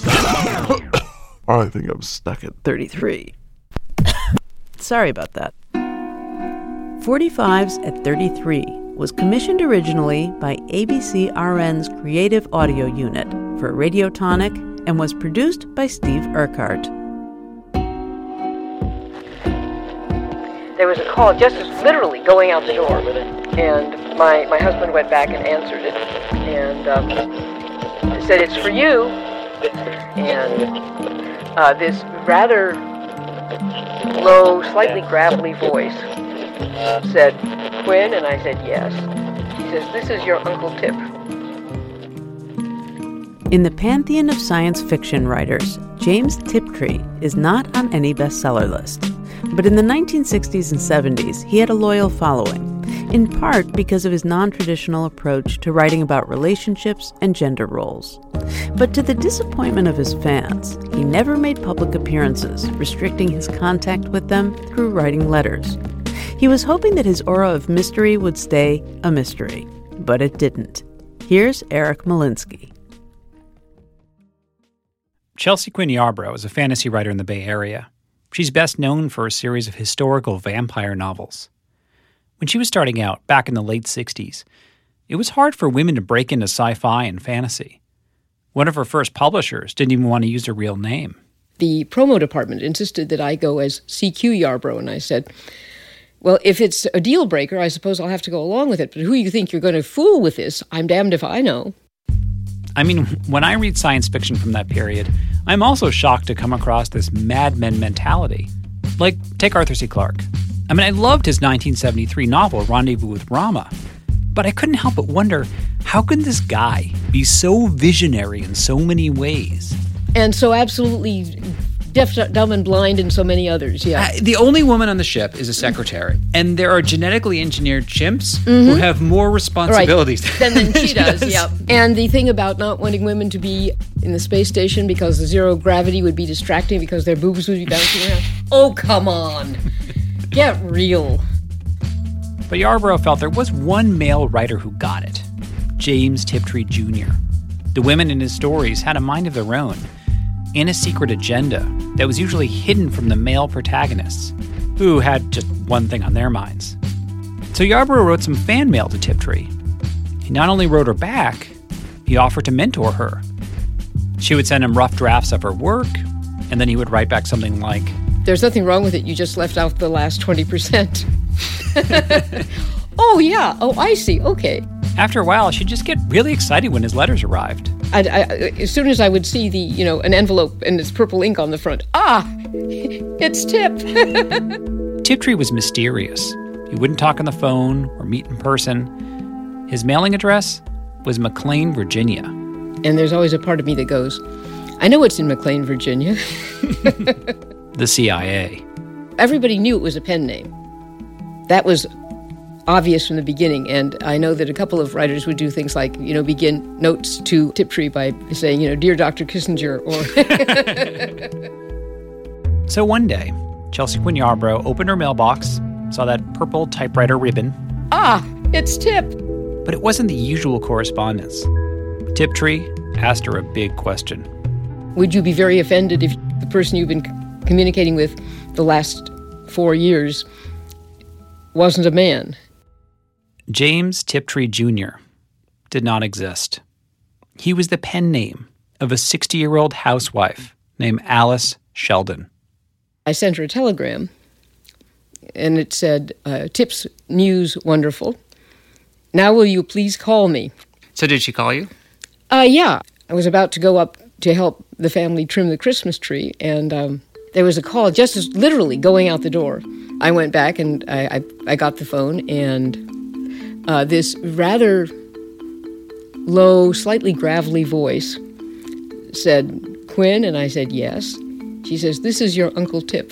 I think I'm stuck at thirty-three. Sorry about that. forty-fives at thirty-three was commissioned originally by A B C R N's Creative Audio Unit for Radiotonic and was produced by Steve Urquhart. There was a call just literally going out the door, and my, my husband went back and answered it, and um, said, "It's for you." And uh, this rather low, slightly gravelly voice said, "Quinn?" And I said, "Yes." He says, "This is your Uncle Tip." In the pantheon of science fiction writers, James Tiptree is not on any bestseller list. But in the nineteen sixties and seventies, he had a loyal following, in part because of his non-traditional approach to writing about relationships and gender roles. But to the disappointment of his fans, he never made public appearances, restricting his contact with them through writing letters. He He was hoping that his aura of mystery would stay a mystery, but it didn't. Here's Eric Molinsky. Chelsea Quinn Yarbrough is a fantasy writer in the Bay Area. She's best known for a series of historical vampire novels. When she was starting out, back in the late sixties, it was hard for women to break into sci-fi and fantasy. One of her first publishers didn't even want to use her real name. The promo department insisted that I go as C Q Yarbrough, and I said, well, if it's a deal breaker, I suppose I'll have to go along with it. But who you think you're going to fool with this? I'm damned if I know. I mean, when I read science fiction from that period, I'm also shocked to come across this Mad Men mentality. Like, take Arthur C. Clarke. I mean, I loved his nineteen seventy-three novel, Rendezvous with Rama. But I couldn't help but wonder, how could this guy be so visionary in so many ways? And so absolutely deaf, dumb, and blind in so many others, yeah. Uh, the only woman on the ship is a secretary. And there are genetically engineered chimps Mm-hmm. who have more responsibilities right. than, than she does, does. Yeah. And the thing about not wanting women to be in the space station because the zero gravity would be distracting because their boobs would be bouncing around. Oh, come on. Get real. But Yarbrough felt there was one male writer who got it, James Tiptree Junior The women in his stories had a mind of their own and a secret agenda that was usually hidden from the male protagonists, who had just one thing on their minds. So Yarbrough wrote some fan mail to Tiptree. He not only wrote her back, he offered to mentor her. She would send him rough drafts of her work, and then he would write back something like, there's nothing wrong with it, you just left out the last twenty percent. Oh, yeah. Oh, I see. Okay. After a while, she'd just get really excited when his letters arrived. I'd, I, as soon as I would see the, you know, an envelope and it's purple ink on the front, ah, it's Tip. Tiptree was mysterious. He wouldn't talk on the phone or meet in person. His mailing address was McLean, Virginia. And there's always a part of me that goes, I know it's in McLean, Virginia. The C I A. Everybody knew it was a pen name. That was obvious from the beginning, and I know that a couple of writers would do things like, you know, begin notes to Tiptree by saying, you know, Dear Doctor Kissinger, or... So one day, Chelsea Quinn Yarbrough opened her mailbox, saw that purple typewriter ribbon. Ah, it's Tip! But it wasn't the usual correspondence. Tiptree asked her a big question. Would you be very offended if the person you've been c- communicating with the last four years wasn't a man? James Tiptree Junior did not exist. He was the pen name of a sixty-year-old housewife named Alice Sheldon. I sent her a telegram, and it said, uh, Tip's news wonderful. Now will you please call me? So did she call you? Uh, yeah. I was about to go up to help the family trim the Christmas tree, and um, there was a call just as literally going out the door. I went back, and I, I, I got the phone, and uh, this rather low, slightly gravelly voice said, Quinn? And I said, yes. She says, this is your Uncle Tip.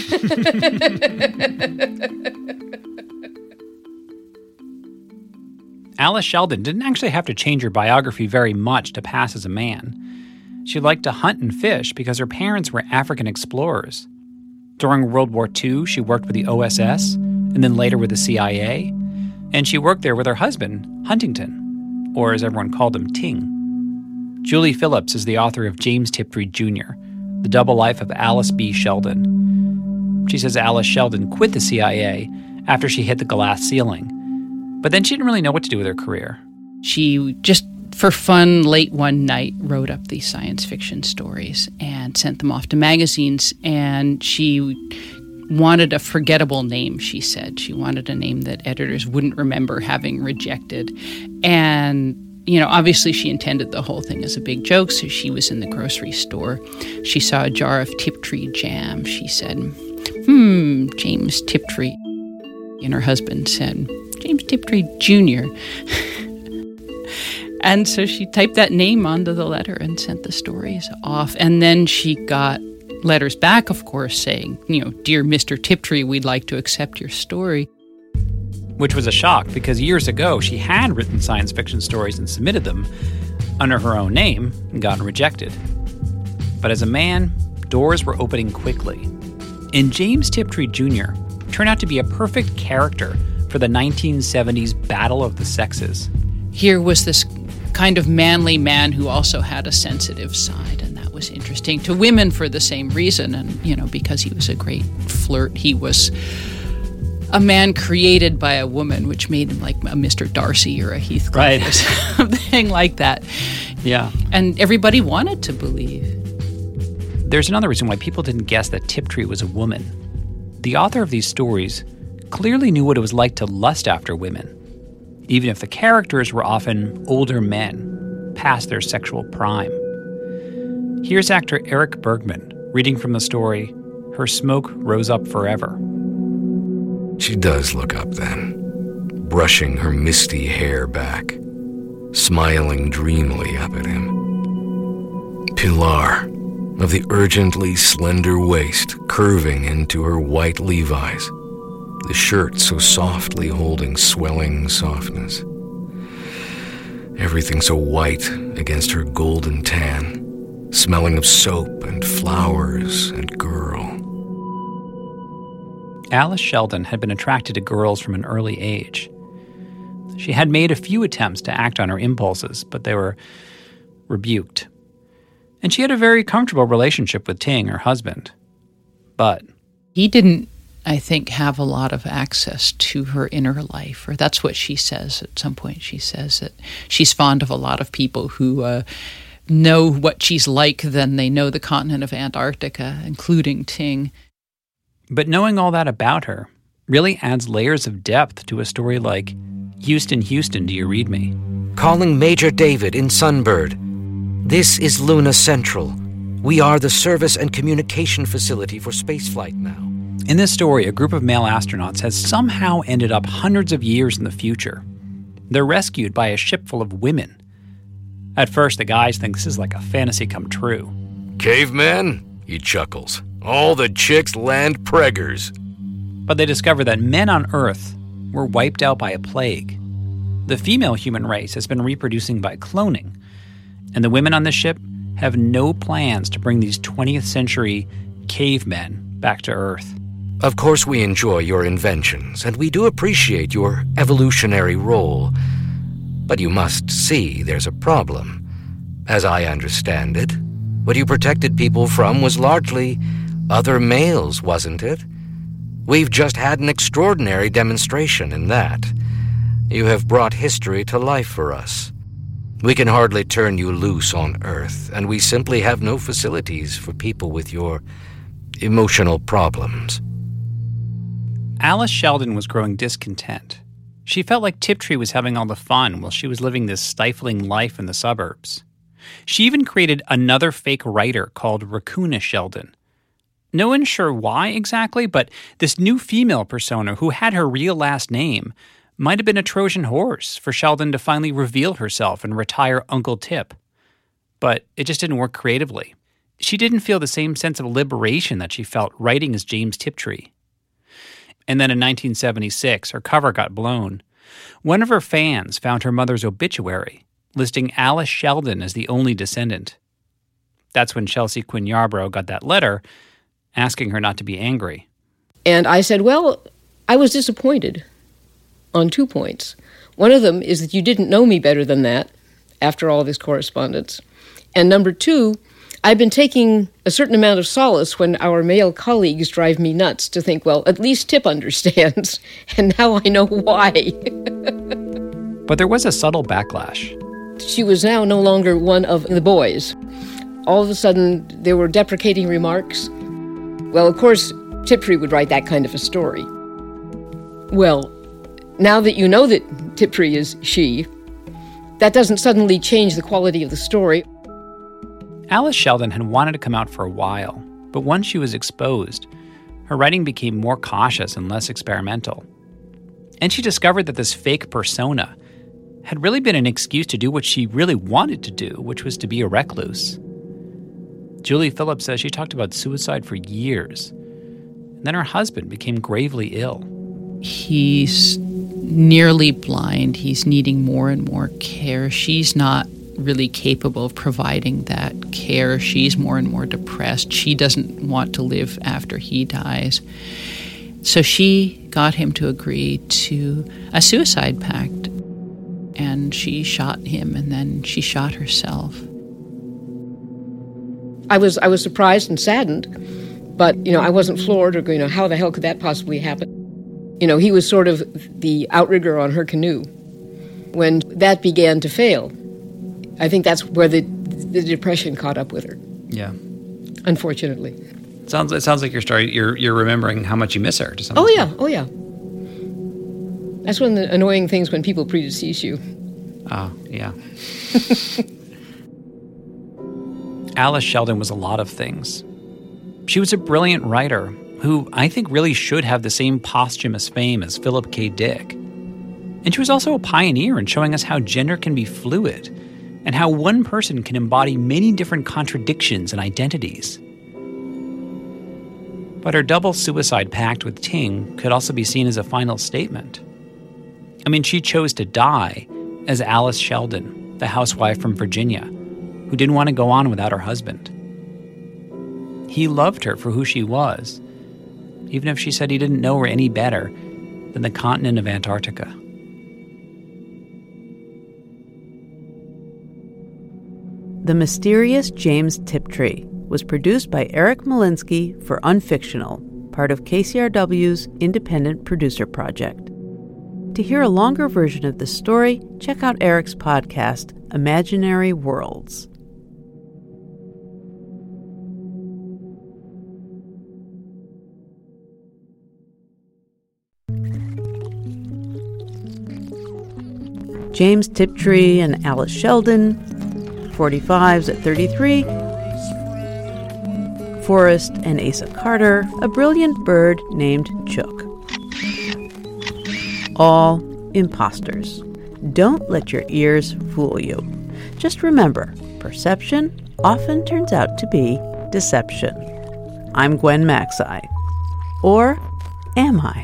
Alice Sheldon didn't actually have to change her biography very much to pass as a man. She liked to hunt and fish because her parents were African explorers. During World War Two, she worked with the O S S and then later with the C I A. And she worked there with her husband, Huntington, or as everyone called him, Ting. Julie Phillips is the author of James Tiptree Junior, The Double Life of Alice B. Sheldon. She says Alice Sheldon quit the C I A after she hit the glass ceiling. But then she didn't really know what to do with her career. She just, for fun, late one night, wrote up these science fiction stories and sent them off to magazines. And she wanted a forgettable name, she said. She wanted a name that editors wouldn't remember having rejected. And, you know, obviously she intended the whole thing as a big joke, so she was in the grocery store. She saw a jar of Tiptree jam. She said, hmm, James Tiptree. And her husband said, James Tiptree Junior And so she typed that name onto the letter and sent the stories off. And then she got letters back, of course, saying, you know, Dear Mister Tiptree, we'd like to accept your story. Which was a shock because years ago she had written science fiction stories and submitted them under her own name and gotten rejected. But as a man, doors were opening quickly. And James Tiptree Junior turned out to be a perfect character for the nineteen seventies battle of the sexes. Here was this kind of manly man who also had a sensitive side, and that was interesting to women for the same reason. And, you know, because he was a great flirt, he was a man created by a woman, which made him like a Mister Darcy or a Heathcliff right. or something like that. Yeah. And everybody wanted to believe. There's another reason why people didn't guess that Tiptree was a woman. The author of these stories clearly knew what it was like to lust after women, even if the characters were often older men, past their sexual prime. Here's actor Eric Bergman reading from the story, Her Smoke Rose Up Forever. She does look up then, brushing her misty hair back, smiling dreamily up at him. Pilar, of the urgently slender waist curving into her white Levi's, the shirt so softly holding swelling softness. Everything so white against her golden tan, smelling of soap and flowers and girl. Alice Sheldon had been attracted to girls from an early age. She had made a few attempts to act on her impulses, but they were rebuked. And she had a very comfortable relationship with Ting, her husband. But he didn't, I think, have a lot of access to her inner life, or that's what she says at some point. She says that she's fond of a lot of people who uh, know what she's like than they know the continent of Antarctica, including Ting. But knowing all that about her really adds layers of depth to a story like, Houston, Houston, do you read me? Calling Major David in Sunbird. This is Luna Central. We are the service and communication facility for spaceflight now. In this story, a group of male astronauts has somehow ended up hundreds of years in the future. They're rescued by a ship full of women. At first, the guys think this is like a fantasy come true. Caveman? He chuckles. All the chicks land preggers. But they discover that men on Earth were wiped out by a plague. The female human race has been reproducing by cloning, and the women on the ship have no plans to bring these twentieth century cavemen back to Earth. Of course we enjoy your inventions, and we do appreciate your evolutionary role. But you must see there's a problem. As I understand it, what you protected people from was largely other males, wasn't it? We've just had an extraordinary demonstration in that. You have brought history to life for us. We can hardly turn you loose on Earth, and we simply have no facilities for people with your emotional problems. Alice Sheldon was growing discontent. She felt like Tiptree was having all the fun while she was living this stifling life in the suburbs. She even created another fake writer called Raccoona Sheldon. No one's sure why exactly, but this new female persona who had her real last name might have been a Trojan horse for Sheldon to finally reveal herself and retire Uncle Tip. But it just didn't work creatively. She didn't feel the same sense of liberation that she felt writing as James Tiptree. And then in nineteen seventy-six, her cover got blown. One of her fans found her mother's obituary, listing Alice Sheldon as the only descendant. That's when Chelsea Quinn Yarbrough got that letter asking her not to be angry. And I said, well, I was disappointed on two points. One of them is that you didn't know me better than that after all this correspondence. And number two, I've been taking a certain amount of solace when our male colleagues drive me nuts to think, well, at least Tip understands, and now I know why. But there was a subtle backlash. She was now no longer one of the boys. All of a sudden, there were deprecating remarks. Well, of course, Tiptree would write that kind of a story. Well, now that you know that Tiptree is she, that doesn't suddenly change the quality of the story. Alice Sheldon had wanted to come out for a while, but once she was exposed, her writing became more cautious and less experimental. And she discovered that this fake persona had really been an excuse to do what she really wanted to do, which was to be a recluse. Julie Phillips says she talked about suicide for years. And then her husband became gravely ill. He's nearly blind. He's needing more and more care. She's not really capable of providing that care. She's more and more depressed. She doesn't want to live after he dies. So she got him to agree to a suicide pact, and she shot him, and then she shot herself. I was I was surprised and saddened, but, you know, I wasn't floored or, you know, how the hell could that possibly happen? You know, he was sort of the outrigger on her canoe. When that began to fail, I think that's where the the depression caught up with her, Yeah. unfortunately. Sounds it sounds like your story. You're you're remembering how much you miss her to some Oh, extent. yeah, oh, yeah. That's one of the annoying things when people predecease you. Oh, yeah. Alice Sheldon was a lot of things. She was a brilliant writer who I think really should have the same posthumous fame as Philip K. Dick. And she was also a pioneer in showing us how gender can be fluid and how one person can embody many different contradictions and identities. But her double suicide pact with Ting could also be seen as a final statement. I mean, she chose to die as Alice Sheldon, the housewife from Virginia, who didn't want to go on without her husband. He loved her for who she was, even if she said he didn't know her any better than the continent of Antarctica. The Mysterious James Tiptree was produced by Eric Malinsky for Unfictional, part of K C R W's Independent Producer Project. To hear a longer version of this story, check out Eric's podcast, Imaginary Worlds. James Tiptree and Alice Sheldon, forty-fives at thirty-three, Forrest and Asa Carter, a brilliant bird named Chook. All imposters. Don't let your ears fool you. Just remember, perception often turns out to be deception. I'm Gwen Macsai. Or am I?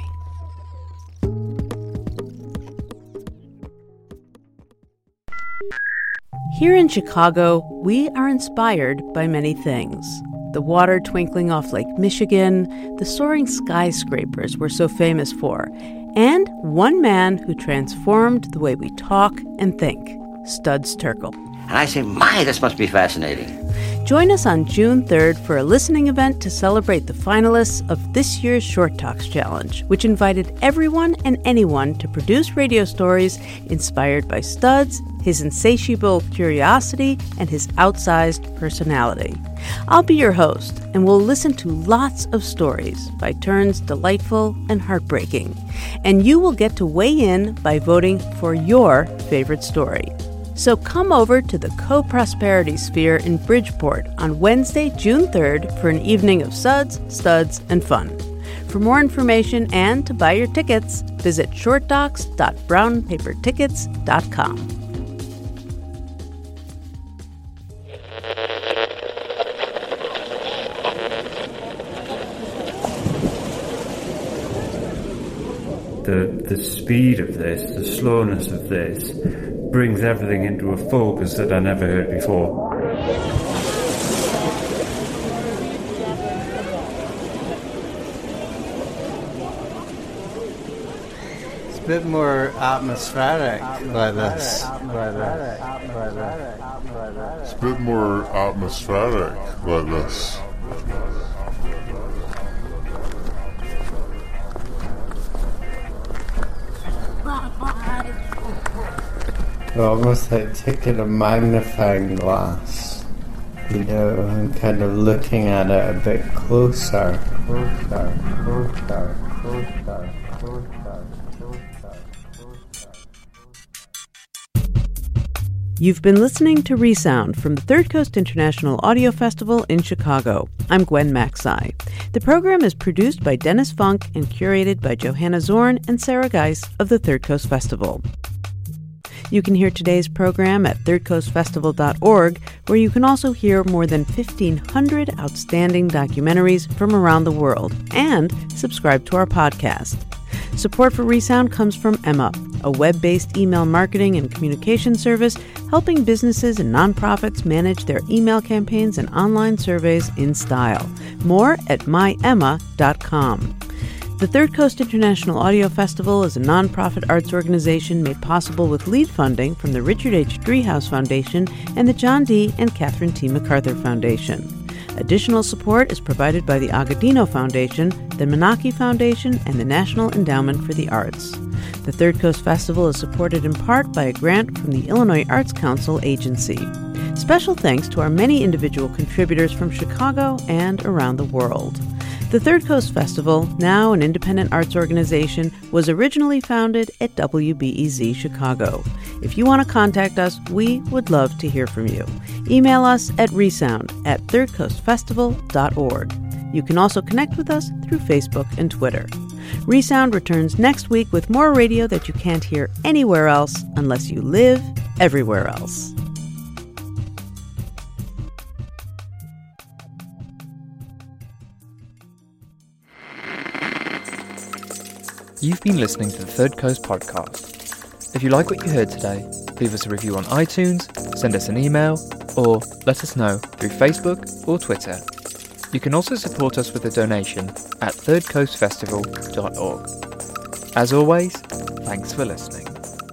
Here in Chicago, we are inspired by many things. The water twinkling off Lake Michigan, the soaring skyscrapers we're so famous for, and one man who transformed the way we talk and think, Studs Terkel. And I say, my, this must be fascinating. Join us on June third for a listening event to celebrate the finalists of this year's Short Talks Challenge, which invited everyone and anyone to produce radio stories inspired by Studs, his insatiable curiosity, and his outsized personality. I'll be your host, and we'll listen to lots of stories, by turns delightful and heartbreaking. And you will get to weigh in by voting for your favorite story. So come over to the Co-Prosperity Sphere in Bridgeport on Wednesday, June third for an evening of suds, studs, and fun. For more information and to buy your tickets, visit short docs dot brown paper tickets dot com. The, the speed of this, the slowness of this, brings everything into a focus that I never heard before. It's a bit more atmospheric like this. It's a bit more atmospheric like this. Almost like taking a magnifying glass, you know, and kind of looking at it a bit closer. Closer, closer, closer, closer, closer. You've been listening to Resound from the Third Coast International Audio Festival in Chicago. I'm Gwen Macsai. The program is produced by Dennis Funk and curated by Johanna Zorn and Sarah Geis of the Third Coast Festival. You can hear today's program at third coast festival dot org, where you can also hear more than fifteen hundred outstanding documentaries from around the world, and subscribe to our podcast. Support for Resound comes from Emma, a web-based email marketing and communication service helping businesses and nonprofits manage their email campaigns and online surveys in style. More at my emma dot com. The Third Coast International Audio Festival is a nonprofit arts organization made possible with lead funding from the Richard H. Driehaus Foundation and the John D. and Catherine T. MacArthur Foundation. Additional support is provided by the Agudino Foundation, the Menaki Foundation, and the National Endowment for the Arts. The Third Coast Festival is supported in part by a grant from the Illinois Arts Council Agency. Special thanks to our many individual contributors from Chicago and around the world. The Third Coast Festival, now an independent arts organization, was originally founded at W B E Z Chicago. If you want to contact us, we would love to hear from you. Email us at resound at third coast festival dot org. You can also connect with us through Facebook and Twitter. Resound returns next week with more radio that you can't hear anywhere else unless you live everywhere else. You've been listening to the Third Coast Podcast. If you like what you heard today, leave us a review on iTunes, send us an email, or let us know through Facebook or Twitter. You can also support us with a donation at third coast festival dot org. As always, thanks for listening.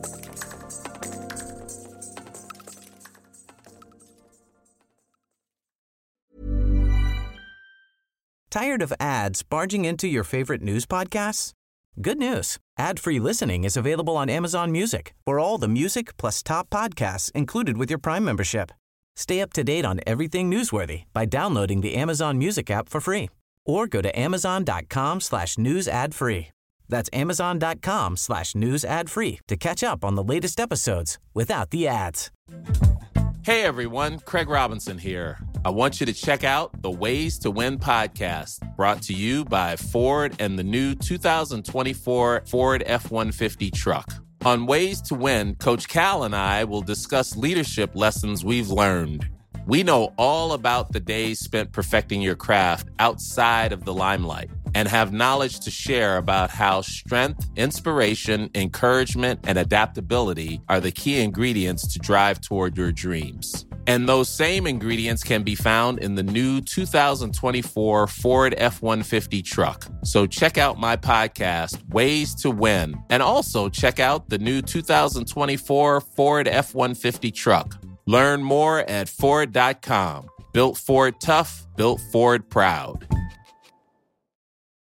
Tired of ads barging into your favorite news podcasts? Good news. Ad-free listening is available on Amazon Music for all the music plus top podcasts included with your Prime membership. Stay up to date on everything newsworthy by downloading the Amazon Music app for free or go to amazon.com slash news ad free. That's amazon.com slash news ad free to catch up on the latest episodes without the ads. Hey everyone, Craig Robinson here. I want you to check out the Ways to Win podcast, brought to you by Ford and the new two thousand twenty-four Ford F one fifty truck. On Ways to Win, Coach Cal and I will discuss leadership lessons we've learned. We know all about the days spent perfecting your craft outside of the limelight and have knowledge to share about how strength, inspiration, encouragement, and adaptability are the key ingredients to drive toward your dreams. And those same ingredients can be found in the new two thousand twenty-four Ford F one fifty truck. So check out my podcast, Ways to Win, and also check out the new two thousand twenty-four Ford F one fifty truck. Learn more at Ford dot com. Built Ford tough, built Ford proud.